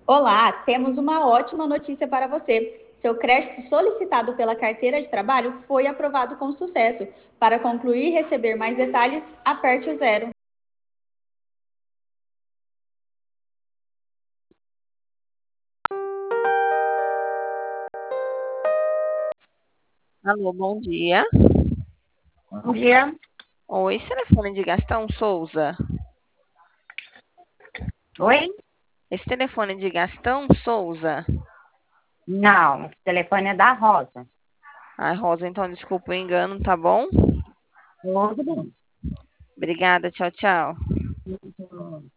Olá, temos uma ótima notícia para você. Seu crédito solicitado pela carteira de trabalho foi aprovado com sucesso. Para concluir e receber mais detalhes, aperte o zero. Alô, bom dia. Bom dia. Oi, esse telefone de Gastão Souza. Oi? Esse telefone de Gastão Souza. Não, esse telefone é da Rosa. Ai, Rosa, então desculpa o engano, tá bom? Tudo bem. Obrigada, tchau, tchau.